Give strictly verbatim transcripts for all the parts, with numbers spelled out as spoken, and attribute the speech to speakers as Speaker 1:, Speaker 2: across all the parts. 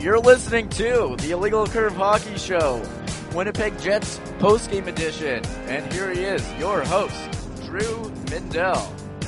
Speaker 1: You're listening to the Illegal Curve Hockey Show, Winnipeg Jets postgame edition. And here he is, your host, Drew Mindell.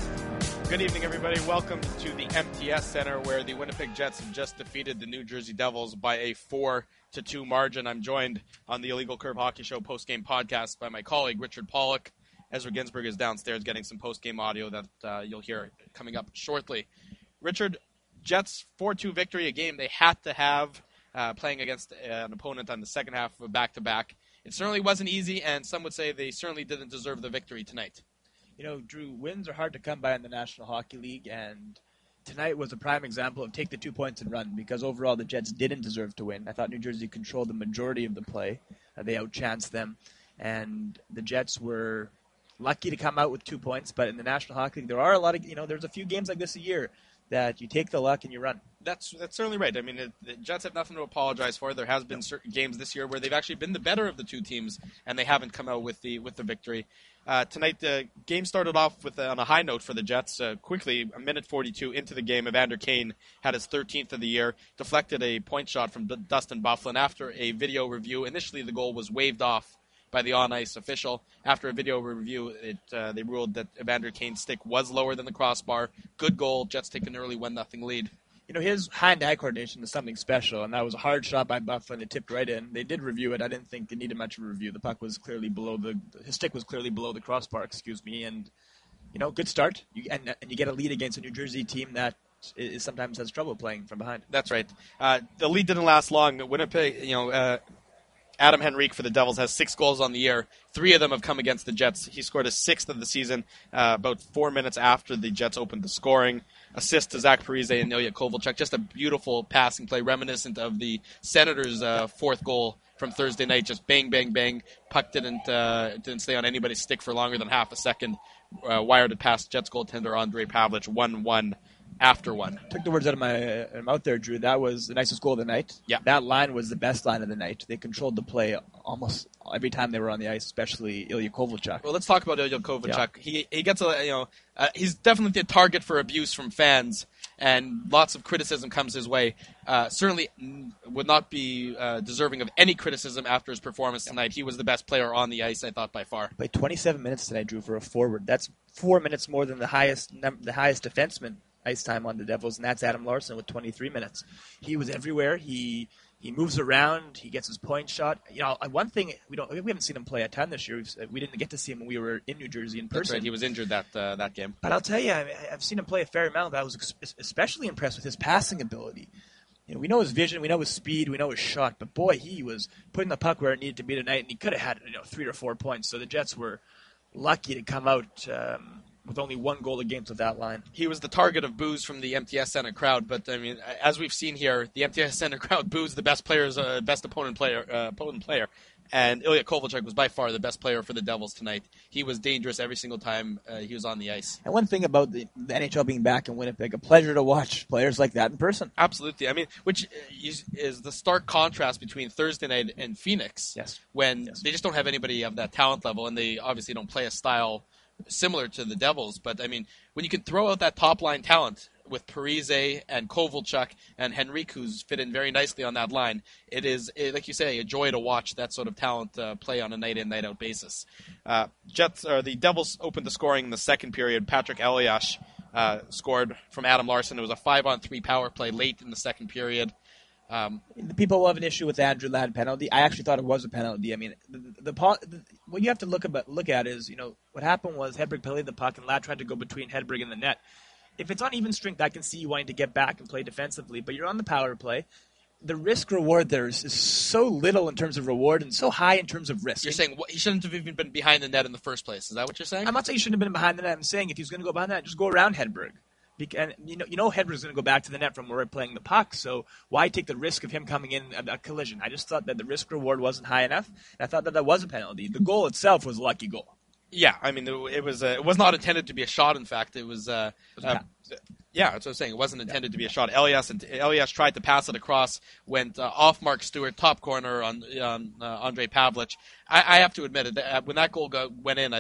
Speaker 2: Good evening, everybody. Welcome to the M T S Center, where the Winnipeg Jets have just defeated the New Jersey Devils by a four to two margin. I'm joined on the Illegal Curve Hockey Show postgame podcast by my colleague, Richard Pollock. Ezra Ginsburg is downstairs getting some postgame audio that uh, you'll hear coming up shortly. Richard, Jets four two victory, a game they had to have, uh, playing against an opponent on the second half of a back-to-back. It certainly wasn't easy, and some would say they certainly didn't deserve the victory tonight.
Speaker 3: You know, Drew, wins are hard to come by in the National Hockey League, and tonight was a prime example of take the two points and run, because overall the Jets didn't deserve to win. I thought New Jersey controlled the majority of the play. Uh, they outchanced them, and the Jets were lucky to come out with two points, but in the National Hockey League, there are a lot of, you know, there's a few games like this a year that you take the luck and you run.
Speaker 2: That's that's certainly right. I mean, it, the Jets have nothing to apologize for. There has been certain games this year where they've actually been the better of the two teams, and they haven't come out with the with the victory. Uh, tonight, the game started off with uh, on a high note for the Jets. Uh, quickly, a minute forty-two into the game, Evander Kane had his thirteenth of the year, deflected a point shot from D- Dustin Byfuglien. After a video review, initially the goal was waved off by the on-ice official. After a video review, it uh, they ruled that Evander Kane's stick was lower than the crossbar. Good goal. Jets take an early one nothing lead.
Speaker 3: You know, his hand-eye coordination is something special, and that was a hard shot by Byfuglien. It tipped right in. They did review it. I didn't think it needed much of a review. The puck was clearly below the – his stick was clearly below the crossbar, excuse me. And, you know, good start. You, and, and you get a lead against a New Jersey team that is, sometimes has trouble playing from behind.
Speaker 2: That's right. Uh, the lead didn't last long. Winnipeg, you know uh, – Adam Henrique for the Devils has six goals on the year. Three of them have come against the Jets. He scored his sixth of the season uh, about four minutes after the Jets opened the scoring. Assist to Zach Parise and Ilya Kovalchuk. Just a beautiful passing play, reminiscent of the Senators' uh, fourth goal from Thursday night. Just bang, bang, bang. Puck didn't uh, didn't stay on anybody's stick for longer than half a second. Uh, wired it past Jets goaltender Ondrej Pavelec, one one. After one.
Speaker 3: Took the words out of my uh, mouth there, Drew. That was the nicest goal of the night.
Speaker 2: Yeah.
Speaker 3: That line was the best line of the night. They controlled the play almost every time they were on the ice, especially Ilya Kovalchuk.
Speaker 2: Well, let's talk about Ilya Kovalchuk. Yeah. He he gets a you know uh, he's definitely a target for abuse from fans, and lots of criticism comes his way. Uh, certainly would not be uh, deserving of any criticism after his performance tonight. He was the best player on the ice, I thought, by far.
Speaker 3: Played twenty-seven minutes tonight, Drew, for a forward. That's four minutes more than the highest num- the highest defenseman ice time on the Devils, and that's Adam Larsson with twenty-three minutes. He was everywhere. He he moves around. He gets his point shot. You know, one thing we don't we haven't seen him play a ton this year. We've, we didn't get to see him when we were in New Jersey in person.
Speaker 2: That's right. He was injured that uh, that game.
Speaker 3: But I'll tell you, I, I've seen him play a fair amount. I was especially impressed with his passing ability. You know, we know his vision, we know his speed, we know his shot. But boy, he was putting the puck where it needed to be tonight, and he could have had you know three or four points. So the Jets were lucky to come out Um, with only one goal against with that line.
Speaker 2: He was the target of boos from the M T S Center crowd, but I mean, as we've seen here, the M T S Center crowd boos the best players, uh, best opponent player, uh, opponent player, and Ilya Kovalchuk was by far the best player for the Devils tonight. He was dangerous every single time uh, he was on the ice.
Speaker 3: And one thing about the, the N H L being back in Winnipeg, a pleasure to watch players like that in person.
Speaker 2: Absolutely. I mean, which is, is the stark contrast between Thursday night and Phoenix,
Speaker 3: yes.
Speaker 2: when
Speaker 3: yes.
Speaker 2: they just don't have anybody of that talent level, and they obviously don't play a style similar to the Devils. But, I mean, when you can throw out that top-line talent with Parise and Kovalchuk and Henrique, who's fit in very nicely on that line, it is, it, like you say, a joy to watch that sort of talent uh, play on a night-in, night-out basis. Uh, Jets, or the Devils opened the scoring in the second period. Patrick Elias uh, scored from Adam Larsson. It was a five-on-three power play late in the second period. Um,
Speaker 3: the people will have an issue with the Andrew Ladd penalty. I actually thought it was a penalty. I mean, the, the, the what you have to look about look at is, you know, what happened was Hedberg played the puck and Ladd tried to go between Hedberg and the net. If it's on even strength, I can see you wanting to get back and play defensively, but you're on the power play. The risk reward there is, is so little in terms of reward and so high in terms of risk.
Speaker 2: You're saying what, he shouldn't have even been behind the net in the first place. Is that what you're saying?
Speaker 3: I'm not saying he shouldn't have been behind the net. I'm saying if he's going to go behind the net, just go around Hedberg. Because, you know, you know Hedberg's going to go back to the net from where we're playing the puck, so why take the risk of him coming in a, a collision? I just thought that the risk reward wasn't high enough, and I thought that that was a penalty. The goal itself was a lucky goal.
Speaker 2: Yeah, I mean, it was uh, it was not intended to be a shot. In fact, it was. Uh,
Speaker 3: it was
Speaker 2: uh, yeah, that's what I'm saying. It wasn't intended yeah. to be a shot. Elias and Elias tried to pass it across, went uh, off Mark Stewart, top corner on on uh, Ondrej Pavelec. I, I have to admit it. When that goal go, went in, I thought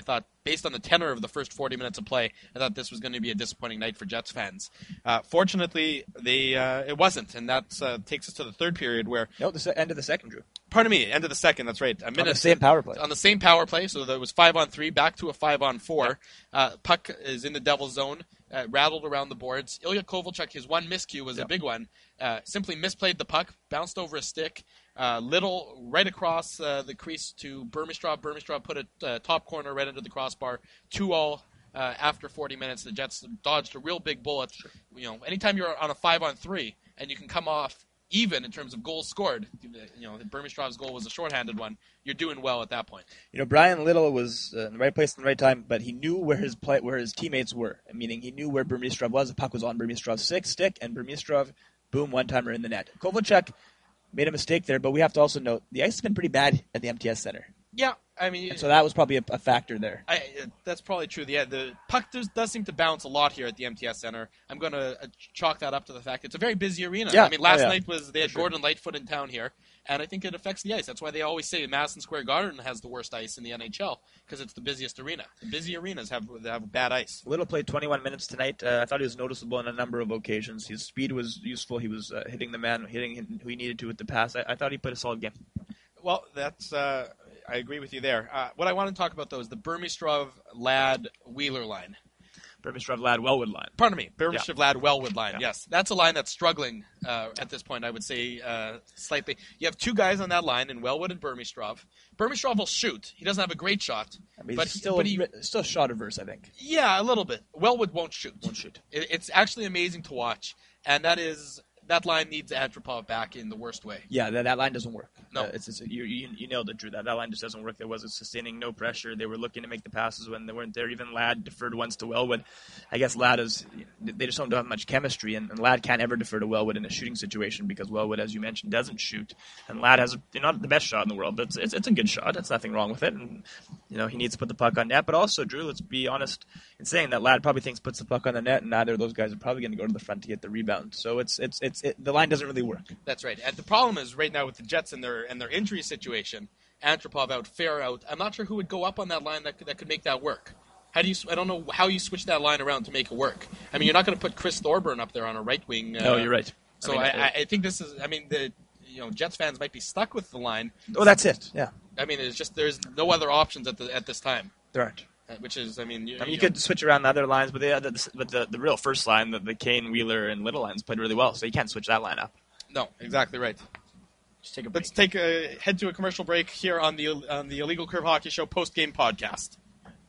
Speaker 2: based on the tenor of the first forty minutes of play, I thought this was going to be a disappointing night for Jets fans. Uh, fortunately, they uh, it wasn't, and that uh, takes us to the third period where...
Speaker 3: No, the se- end of the second, Drew.
Speaker 2: Pardon me, end of the second, that's right. A minute
Speaker 3: on the same power play.
Speaker 2: On the same power play, so there was five on three, back to a five on four. Yeah. Uh, puck is in the Devil's zone, uh, rattled around the boards. Ilya Kovalchuk, his one miscue was yeah. a big one, uh, simply misplayed the puck, bounced over a stick, uh, little right across uh, the crease to Burmistrov. Burmistrov put it uh, top corner right under the crossbar, two all. Uh, after forty minutes, the Jets dodged a real big bullet. Sure. You know, anytime you're on a five on three and you can come off even in terms of goals scored, you know, Burmistrov's goal was a shorthanded one. You're doing well at that point.
Speaker 3: You know, Brian Little was uh, in the right place in the right time, but he knew where his play, where his teammates were. Meaning, he knew where Burmistrov was. The puck was on Burmistrov's six stick, and Burmistrov, boom, one timer in the net. Kovalchuk made a mistake there, but we have to also note the ice has been pretty bad at the M T S Center.
Speaker 2: Yeah, I mean,
Speaker 3: and so that was probably a, a factor there.
Speaker 2: I, that's probably true. Yeah, the puck does, does seem to bounce a lot here at the M T S Center. I'm going to uh, chalk that up to the fact it's a very busy arena.
Speaker 3: Yeah.
Speaker 2: I mean, last
Speaker 3: oh, yeah.
Speaker 2: night was they had
Speaker 3: sure.
Speaker 2: Gordon Lightfoot in town here, and I think it affects the ice. That's why they always say Madison Square Garden has the worst ice in the N H L because it's the busiest arena. The busy arenas have have bad ice.
Speaker 3: Little played twenty-one minutes tonight. Uh, I thought he was noticeable on a number of occasions. His speed was useful. He was uh, hitting the man, hitting who he needed to with the pass. I, I thought he played a solid game.
Speaker 2: Well, that's uh, I agree with you there. Uh, what I want to talk about, though, is the Burmistrov, Ladd, Wheeler line.
Speaker 3: Burmistrov, Ladd, Wellwood line.
Speaker 2: Pardon me, Burmistrov,
Speaker 3: yeah.
Speaker 2: Ladd, Wellwood line,
Speaker 3: yeah.
Speaker 2: yes. That's a line that's struggling uh, at this point, I would say, uh, slightly. You have two guys on that line in Wellwood and Burmistrov. Burmistrov will shoot. He doesn't have a great shot.
Speaker 3: I mean,
Speaker 2: but
Speaker 3: he's still,
Speaker 2: but he,
Speaker 3: still shot averse, I think.
Speaker 2: Yeah, a little bit. Wellwood won't shoot.
Speaker 3: Won't shoot.
Speaker 2: It, it's actually amazing to watch, and that is... That line needs Antropov back in the worst way.
Speaker 3: Yeah, that, that line doesn't work.
Speaker 2: No.
Speaker 3: Uh, it's, it's, you, you, you nailed it, Drew. That, that line just doesn't work. There wasn't sustaining, no pressure. They were looking to make the passes when they weren't there. Even Ladd deferred once to Wellwood. I guess Ladd is – they just don't have much chemistry, and, and Ladd can't ever defer to Wellwood in a shooting situation because Wellwood, as you mentioned, doesn't shoot. And Ladd has – not the best shot in the world, but it's, it's, it's a good shot. There's nothing wrong with it. And, you know, he needs to put the puck on net. But also, Drew, let's be honest in saying that Ladd probably thinks puts the puck on the net, and neither of those guys are probably going to go to the front to get the rebound. So it's it's it's it, the line doesn't really work.
Speaker 2: That's right. And the problem is right now with the Jets and their and their injury situation, Antropov out, Fair out. I'm not sure who would go up on that line that could, that could make that work. How do you? I don't know how you switch that line around to make it work. I mean, you're not going to put Chris Thorburn up there on a right wing. Uh,
Speaker 3: no, you're right.
Speaker 2: So
Speaker 3: I, mean,
Speaker 2: I, I think this is. I mean, the you know Jets fans might be stuck with the line.
Speaker 3: Oh, that's it. Yeah.
Speaker 2: I mean, it's just there's no other options at the at this time.
Speaker 3: There aren't.
Speaker 2: Which is, I mean, you,
Speaker 3: I mean,
Speaker 2: you,
Speaker 3: you could switch around the other lines, but the the, but the, the real first line, the, the Kane, Wheeler, and Little lines played really well, so you can't switch that line up.
Speaker 2: No, exactly right.
Speaker 3: Just take a break.
Speaker 2: Let's take a head to a commercial break here on the on the Illegal Curve Hockey Show post game podcast.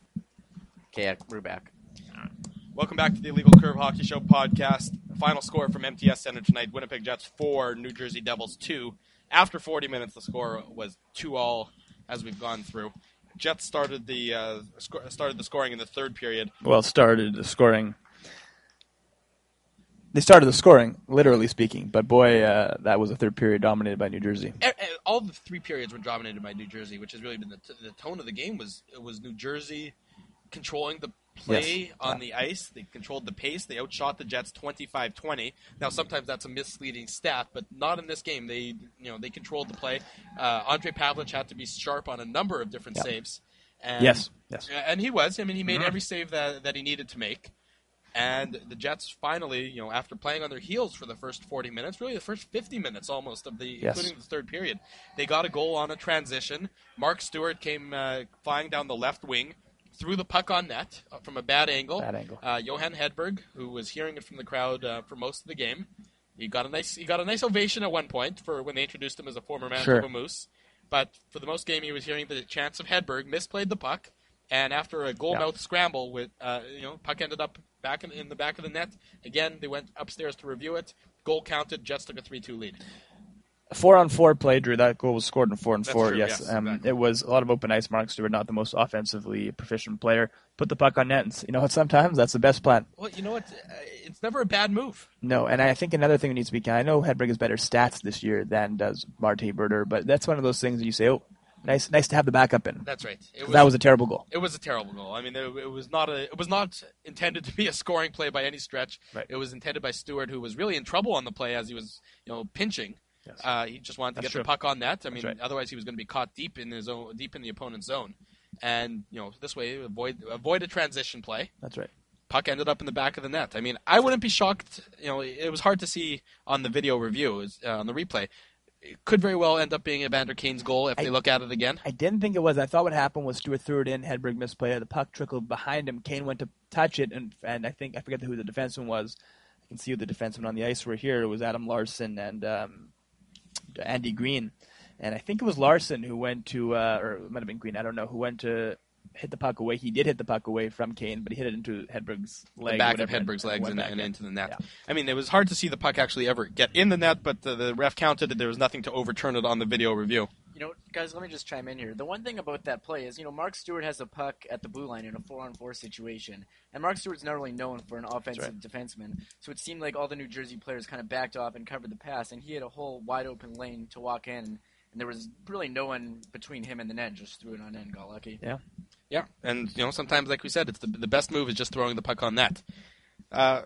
Speaker 1: Okay, we're back.
Speaker 2: Welcome back to the Illegal Curve Hockey Show podcast. Final score from M T S Center tonight: Winnipeg Jets four, New Jersey Devils two. After forty minutes, the score was two all. As we've gone through. Jets started the uh, sc- started the scoring in the third period.
Speaker 3: Well, started the scoring. They started the scoring, literally speaking, but boy, uh, that was a third period dominated by New Jersey.
Speaker 2: All the three periods were dominated by New Jersey, which has really been the, t- the tone of the game. Was it was New Jersey controlling the play
Speaker 3: yes.
Speaker 2: on
Speaker 3: yeah.
Speaker 2: the ice. They controlled the pace. They outshot the Jets twenty-five twenty. Now, sometimes that's a misleading stat, but not in this game. They, you know, they controlled the play. Uh, Andre Pavlich had to be sharp on a number of different
Speaker 3: yeah.
Speaker 2: saves. And,
Speaker 3: yes, yes,
Speaker 2: and he was. I mean, he made
Speaker 3: mm-hmm.
Speaker 2: every save that that he needed to make. And the Jets finally, you know, after playing on their heels for the first forty minutes, really the first fifty minutes almost of the,
Speaker 3: yes.
Speaker 2: including the third period, they got a goal on a transition. Mark Stewart came uh, flying down the left wing. Threw the puck on net uh, from a bad angle.
Speaker 3: Bad angle.
Speaker 2: Uh, Johan Hedberg, who was hearing it from the crowd uh, for most of the game, he got a nice he got a nice ovation at one point for when they introduced him as a former Manitoba
Speaker 3: sure.
Speaker 2: Moose. But for the most game, he was hearing the chants of Hedberg, misplayed the puck, and after a goal mouth yeah. scramble, with uh, you know, puck ended up back in, in the back of the net. Again, they went upstairs to review it. Goal counted. Jets took a three two lead.
Speaker 3: Four on four play, Drew. That goal was scored in four on
Speaker 2: That's
Speaker 3: four.
Speaker 2: True,
Speaker 3: yes,
Speaker 2: yes
Speaker 3: um,
Speaker 2: exactly.
Speaker 3: It was a lot of open ice. Mark Stewart, not the most offensively proficient player, put the puck on net. And you know what? Sometimes that's the best plan.
Speaker 2: Well, you know what? Uh, it's never a bad move.
Speaker 3: No, and I think another thing that needs to be. I know Hedberg has better stats this year than does Marte Berter, but that's one of those things that you say, oh, nice, nice to have the backup in.
Speaker 2: That's right. It was,
Speaker 3: that was a terrible goal.
Speaker 2: It was a terrible goal. I mean, it, it was not a. It was not intended to be a scoring play by any stretch.
Speaker 3: Right.
Speaker 2: It was intended by Stewart, who was really in trouble on the play as he was, you know, pinching.
Speaker 3: Yes.
Speaker 2: Uh, he just wanted to
Speaker 3: That's
Speaker 2: get
Speaker 3: true.
Speaker 2: the puck on net. I mean,
Speaker 3: right.
Speaker 2: otherwise he was going to be caught deep in his own, deep in the opponent's zone. and you know this way avoid avoid a transition play.
Speaker 3: That's right.
Speaker 2: Puck ended up in the back of the net. I mean, I wouldn't be shocked. You know, it was hard to see on the video review, uh, on the replay. It could very well end up being Evander Kane's goal if I, they look at it again.
Speaker 3: I didn't think it was. I thought what happened was Stewart threw it in, Hedberg misplay, the puck trickled behind him. Kane went to touch it, and and I think I forget who the defenseman was. I can see who the defensemen on the ice were here. It was Adam Larson and um, Andy Green, and I think it was Larson who went to, uh, or it might have been Green. I don't know who went to hit the puck away. He did hit the puck away from Kane, but he hit it into Hedberg's leg.
Speaker 2: The back
Speaker 3: whatever,
Speaker 2: of Hedberg's
Speaker 3: and,
Speaker 2: legs and,
Speaker 3: and,
Speaker 2: and into the net.
Speaker 3: Yeah.
Speaker 2: I mean, it was hard to see the puck actually ever get in the net, but the, the ref counted it. There was nothing to overturn it on the video review.
Speaker 1: You know, guys, let me just chime in here. The one thing about that play is, you know, Mark Stewart has a puck at the blue line in a four-on-four situation, and Mark Stewart's not really known for an offensive right. defenseman, so it seemed like all the New Jersey players kind of backed off and covered the pass, and he had a whole wide-open lane to walk in, and there was really no one between him and the net, just threw it on end, got lucky.
Speaker 3: Yeah.
Speaker 2: Yeah, and, you know, sometimes, like we said, it's the, the best move is just throwing the puck on net. Uh,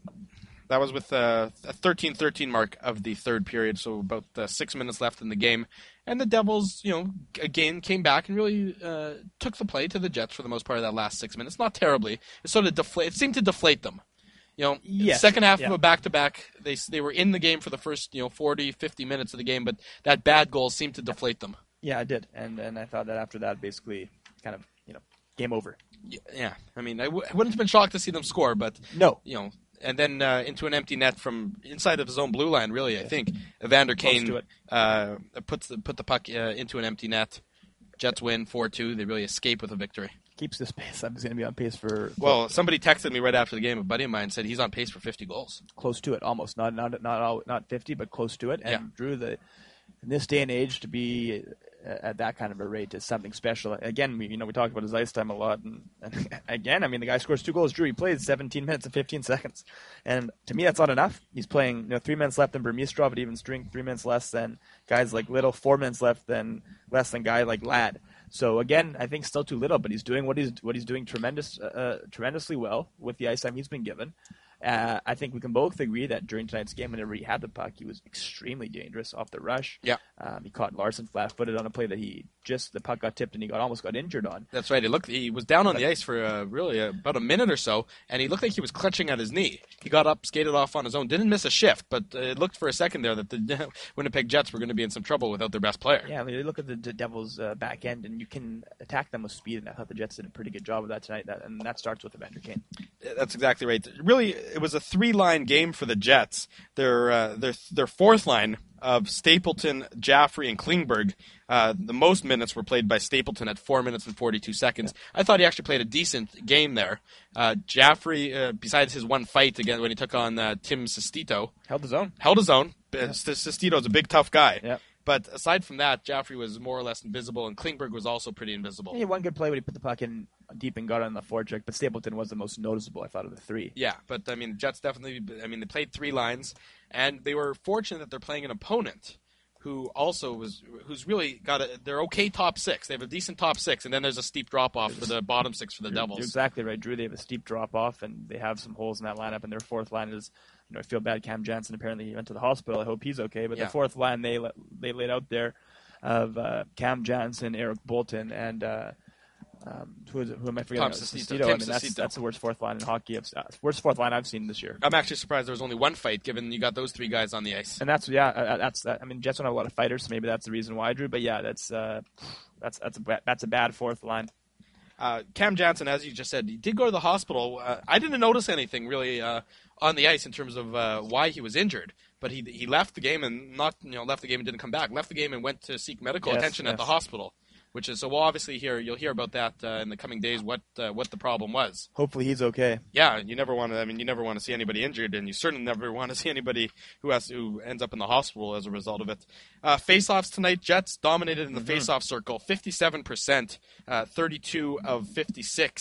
Speaker 2: that was with uh, a thirteen thirteen mark of the third period, so about uh, six minutes left in the game. And the Devils, you know, again came back and really uh, took the play to the Jets for the most part of that last six minutes. Not terribly. It sort of deflate. It seemed to deflate them. You know,
Speaker 3: yes.
Speaker 2: second half
Speaker 3: yeah.
Speaker 2: of a back-to-back, they they were in the game for the first, you know, forty, fifty minutes of the game, but that bad goal seemed to deflate them.
Speaker 3: Yeah, I did. And and I thought that after that, basically, kind of, you know, game over.
Speaker 2: Yeah, I mean, I, w- I wouldn't have been shocked to see them score, but,
Speaker 3: no.
Speaker 2: you know, and then uh, into an empty net from inside of his own blue line, really, I think. Evander Kane uh, puts the, put the puck uh, into an empty net. Jets win four two. They really escape with a victory.
Speaker 3: Keeps this pace. I'm going to be on pace for...
Speaker 2: Well, somebody texted me right after the game. A buddy of mine said he's on pace for fifty goals.
Speaker 3: Close to it, almost. Not not not all, not fifty, but close to it. And
Speaker 2: yeah.
Speaker 3: Drew, the in this day and age, to be at that kind of a rate is something special. Again, we, you know, we talked about his ice time a lot, and, and again, I mean, the guy scores two goals. Drew, he played seventeen minutes and fifteen seconds, and to me, that's not enough. He's playing, you know, three minutes left than Burmistrov at even strength, three minutes less than guys like Little, four minutes left than less than guy like Ladd. So again, I think still too little, but he's doing what he's what he's doing tremendous, uh, tremendously well with the ice time he's been given. Uh, I think we can both agree that during tonight's game, whenever he had the puck, he was extremely dangerous off the rush.
Speaker 2: Yeah,
Speaker 3: um, he caught Larson flat-footed on a play that he just the puck got tipped and he got almost got injured on.
Speaker 2: That's right. He looked he was down on the ice for uh, really uh, about a minute or so, and he looked like he was clutching at his knee. He got up, skated off on his own, didn't miss a shift, but uh, it looked for a second there that the Winnipeg Jets were going to be in some trouble without their best player.
Speaker 3: Yeah, I mean, you look at the, the Devils' uh, back end, and you can attack them with speed, and I thought the Jets did a pretty good job of that tonight. That, and that starts with Evander Kane.
Speaker 2: That's exactly right. Really, it was a three-line game for the Jets. Their uh, their their fourth line of Stapleton, Jaffrey, and Klingberg. Uh, the most minutes were played by Stapleton at four minutes and forty-two seconds. I thought he actually played a decent game there. Uh, Jaffrey, uh, besides his one fight again when he took on uh, Tim Sestito,
Speaker 3: held his own.
Speaker 2: Held his own.
Speaker 3: Yeah.
Speaker 2: Sestito's a big, tough guy.
Speaker 3: Yeah.
Speaker 2: But aside from that, Jaffrey was more or less invisible, and Klingberg was also pretty invisible.
Speaker 3: He had one good play when he put the puck in deep and got it on the forecheck, but Stapleton was the most noticeable, I thought, of the three.
Speaker 2: Yeah, but, I mean, Jets definitely, I mean, they played three lines, and they were fortunate that they're playing an opponent who also was, who's really got a, they're okay top six. They have a decent top six, and then there's a steep drop-off for the bottom six for the
Speaker 3: you're,
Speaker 2: Devils.
Speaker 3: You're exactly right, Drew. They have a steep drop-off, and they have some holes in that lineup, and their fourth line is, you know, I feel bad. Cam Jansen apparently he went to the hospital. I hope he's okay, but
Speaker 2: yeah.
Speaker 3: the fourth line they they laid out there of uh, Cam Jansen, Eric Bolton, and uh, um, who, is it, who am I forgetting?
Speaker 2: Tom Sestito.
Speaker 3: Sestito. I mean, that's, that's the worst fourth line in hockey. I've, uh, worst fourth line I've seen this year.
Speaker 2: I'm actually surprised there was only one fight, given you got those three guys on the ice.
Speaker 3: And that's yeah, uh, that's uh, I mean, Jets don't have a lot of fighters, so maybe that's the reason why, Drew. But yeah, that's uh, that's that's a that's a bad fourth line.
Speaker 2: Uh, Cam Jansen, as you just said, he did go to the hospital. Uh, I didn't notice anything really uh, on the ice in terms of uh, why he was injured, but he he left the game and not you know left the game and didn't come back. Left the game and went to seek medical
Speaker 3: yes,
Speaker 2: attention
Speaker 3: yes.
Speaker 2: at the hospital, which is so we'll obviously hear you'll hear about that uh, in the coming days. What uh, what the problem was?
Speaker 3: Hopefully he's okay.
Speaker 2: Yeah, you never want to. I mean, you never want to see anybody injured, and you certainly never want to see anybody who has who ends up in the hospital as a result of it. Uh, face-offs tonight, Jets dominated in the mm-hmm. face-off circle, fifty-seven percent, uh, thirty-two of fifty-six.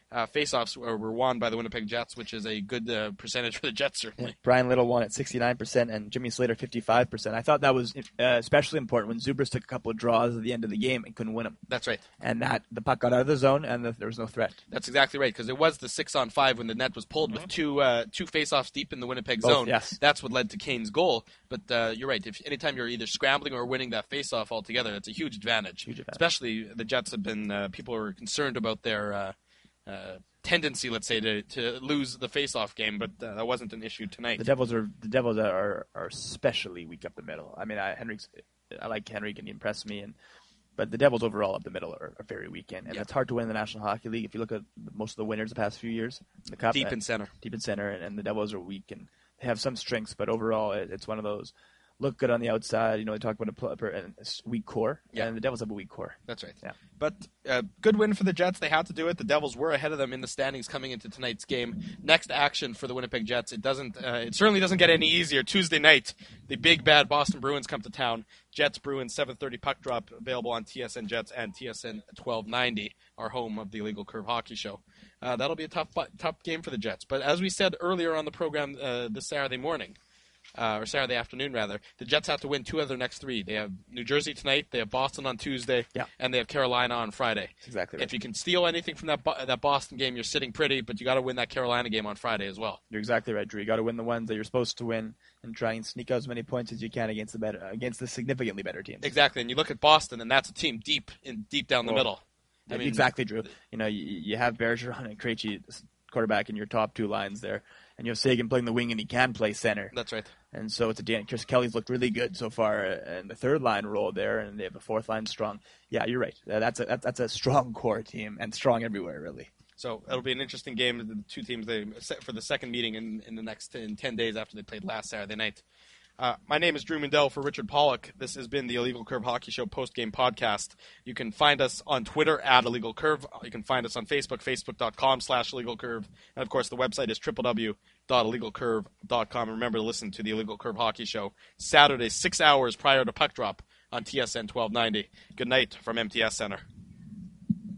Speaker 2: uh, faceoffs were, were won by the Winnipeg Jets, which is a good uh, percentage for the Jets, certainly.
Speaker 3: Yeah. Brian Little won at sixty-nine percent and Jimmy Slater fifty-five percent. I thought that was uh, especially important when Zubris took a couple of draws at the end of the game and couldn't win them.
Speaker 2: That's right.
Speaker 3: And that the puck got out of the zone and the, there was no threat.
Speaker 2: That's exactly right, because it was the six on five when the net was pulled mm-hmm. with two uh, two faceoffs deep in the Winnipeg
Speaker 3: Both,
Speaker 2: zone.
Speaker 3: Yes.
Speaker 2: That's what led to Kane's goal. But uh, you're right. If anytime you're either scrambling or winning that faceoff altogether, that's a huge advantage.
Speaker 3: Huge advantage.
Speaker 2: Especially the Jets have been uh, people are concerned about their uh, uh, tendency, let's say, to, to lose the faceoff game, but uh, that wasn't an issue tonight.
Speaker 3: The Devils are the Devils are are especially weak up the middle. I mean, I, Henrik's I like Henrik and he impressed me, and but the Devils overall up the middle are, are very weak, and, and
Speaker 2: yeah.
Speaker 3: it's hard to win in the National Hockey League. If you look at most of the winners the past few years, in the Cup,
Speaker 2: deep
Speaker 3: and,
Speaker 2: in center,
Speaker 3: deep in center, and, and the Devils are weak, and they have some strengths, but overall it, it's one of those. Look good on the outside. You know, they talk about a, a weak core,
Speaker 2: yeah.
Speaker 3: and the Devils have a weak core.
Speaker 2: That's right.
Speaker 3: Yeah.
Speaker 2: But uh, good win for the Jets. They had to do it. The Devils were ahead of them in the standings coming into tonight's game. Next action for the Winnipeg Jets. It doesn't. Uh, it certainly doesn't get any easier. Tuesday night, the big bad Boston Bruins come to town. Jets Bruins seven thirty puck drop available on T S N Jets and T S N twelve ninety, our home of the Illegal Curve Hockey Show. Uh, that'll be a tough tough game for the Jets. But as we said earlier on the program uh, this Saturday morning. Uh, or Saturday afternoon, rather. The Jets have to win two of their next three. They have New Jersey tonight, they have Boston on Tuesday,
Speaker 3: yeah.
Speaker 2: and they have Carolina on Friday.
Speaker 3: That's exactly right.
Speaker 2: If you can steal anything from that Bo- that Boston game, you're sitting pretty, but you got to win that Carolina game on Friday as well.
Speaker 3: You're exactly right, Drew. You got to win the ones that you're supposed to win and try and sneak out as many points as you can against the better against the significantly better teams.
Speaker 2: Exactly, and you look at Boston, and that's a team deep in deep down the
Speaker 3: well,
Speaker 2: middle.
Speaker 3: I mean, exactly, Drew. You know, you, you have Bergeron and Krejci, quarterback, in your top two lines there. And you have Sagan playing the wing, and he can play center.
Speaker 2: That's right.
Speaker 3: And so it's a Dan. Chris Kelly's looked really good so far, and the third line role there, and they have a fourth line strong. Yeah, you're right. That's a that's a strong core team, and strong everywhere, really.
Speaker 2: So it'll be an interesting game. The two teams they set for the second meeting in, in the next in ten days after they played last Saturday night. Uh, my name is Drew Mindell for Richard Pollock. This has been the Illegal Curve Hockey Show post-game podcast. You can find us on Twitter at Illegal Curve. You can find us on Facebook, facebook.com slash Illegal Curve. And, of course, the website is w w w dot illegal curve dot com. And remember to listen to the Illegal Curve Hockey Show Saturday, six hours prior to puck drop on T S N twelve ninety. Good night from M T S Center.